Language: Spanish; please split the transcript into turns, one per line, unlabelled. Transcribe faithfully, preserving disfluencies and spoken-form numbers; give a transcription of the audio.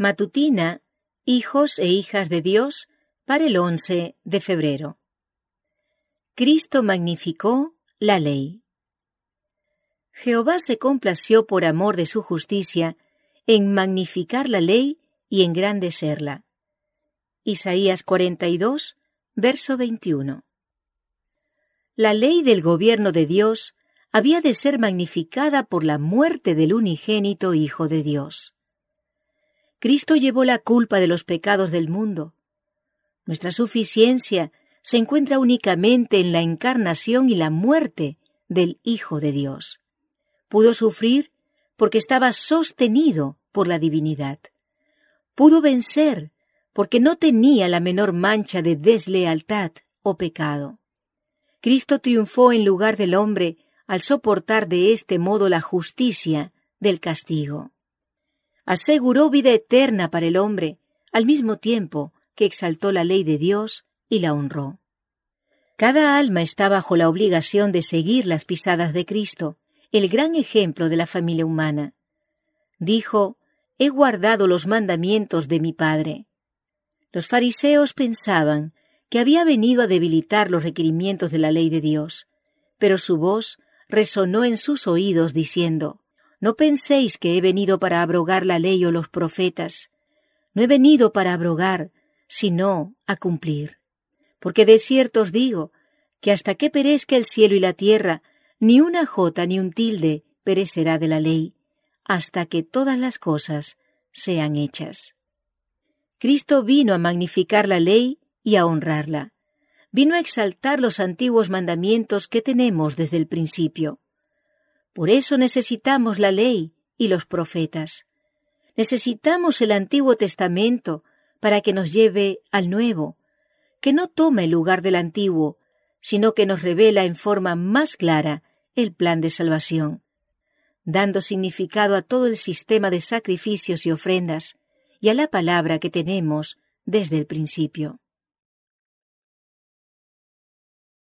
Matutina, hijos e hijas de Dios, para el once de febrero. Cristo magnificó la ley. Jehová se complació por amor de su justicia en magnificar la ley y engrandecerla. Isaías cuarenta y dos, verso veintiuno. La ley del gobierno de Dios había de ser magnificada por la muerte del unigénito Hijo de Dios. Cristo llevó la culpa de los pecados del mundo. Nuestra suficiencia se encuentra únicamente en la encarnación y la muerte del Hijo de Dios. Pudo sufrir porque estaba sostenido por la divinidad. Pudo vencer porque no tenía la menor mancha de deslealtad o pecado. Cristo triunfó en lugar del hombre al soportar de este modo la justicia del castigo. Aseguró vida eterna para el hombre, al mismo tiempo que exaltó la ley de Dios y la honró. Cada alma está bajo la obligación de seguir las pisadas de Cristo, el gran ejemplo de la familia humana. Dijo: «He guardado los mandamientos de mi Padre». Los fariseos pensaban que había venido a debilitar los requerimientos de la ley de Dios, pero su voz resonó en sus oídos diciendo: «No penséis que he venido para abrogar la ley o los profetas. No he venido para abrogar, sino a cumplir. Porque de cierto os digo que hasta que perezca el cielo y la tierra, ni una jota ni un tilde perecerá de la ley, hasta que todas las cosas sean hechas». Cristo vino a magnificar la ley y a honrarla. Vino a exaltar los antiguos mandamientos que tenemos desde el principio. Por eso necesitamos la ley y los profetas. Necesitamos el Antiguo Testamento para que nos lleve al Nuevo, que no toma el lugar del Antiguo, sino que nos revela en forma más clara el plan de salvación, dando significado a todo el sistema de sacrificios y ofrendas y a la palabra que tenemos desde el principio.